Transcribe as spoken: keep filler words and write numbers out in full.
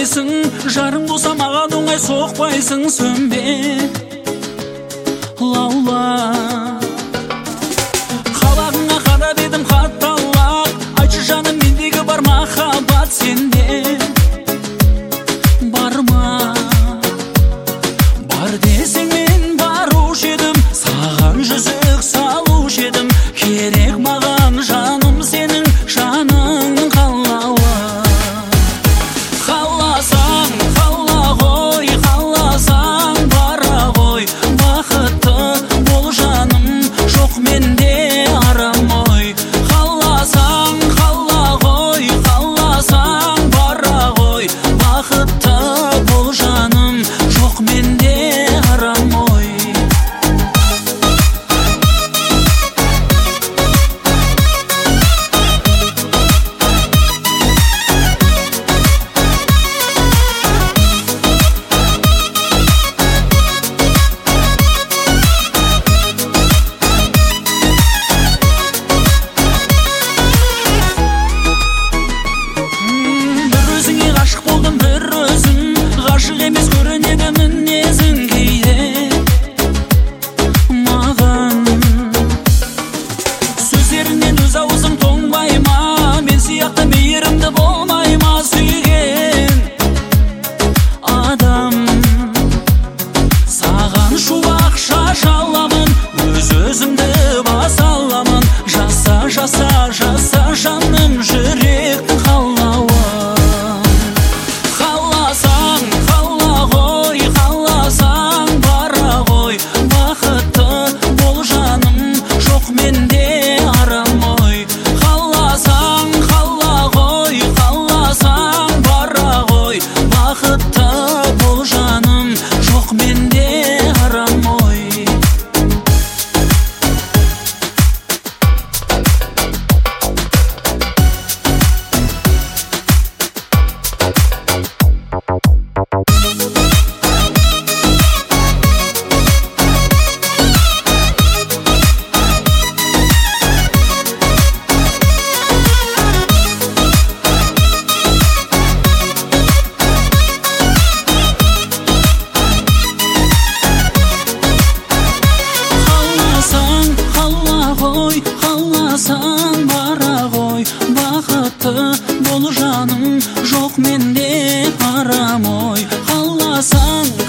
сөнбесің, жарың болса маған оңай соқпайсың, сөнбе лаула. Қалағыңа қарап едім хатталақ, айтшы жаным, мендегі бар махаббат сенде бар ма? Бар десең мен барушы едім, саған жүзік салушы едім. Керек маған жаным сенің жаның қалауы. Қаласаң қала ғой, қаласаң бара ғой, бақытты бол жаным, жоқ менде арам ой. Қаласаң қала ғой, қаласаң бара ғой, бақытты бол жаным, жоқ менде арам ой. Ғашық болдым бір өзің, ғашық емес көрінеді мінезің кейде маған. Сөздеріңнен өз аузың тоңбай ма? Мен сияқты мейірімді болмай ма? Сүйген адам саған шуақ шаша аламын, өз өзімді баса аламын. Жаса, жаса, жаса жаным, жүректің қалауы. Қаласаң қала ғой, қаласаң бара ғой, бақытты бол жаным, жоқ менде арам ой. Қаласаң қала ғой, қаласаң бара ғой, бақытты бол жаным, жоқ менде арам ой. Қаласаң бара ғой, бақытты бол жаным, жоқ менде арам ой. Қаласаң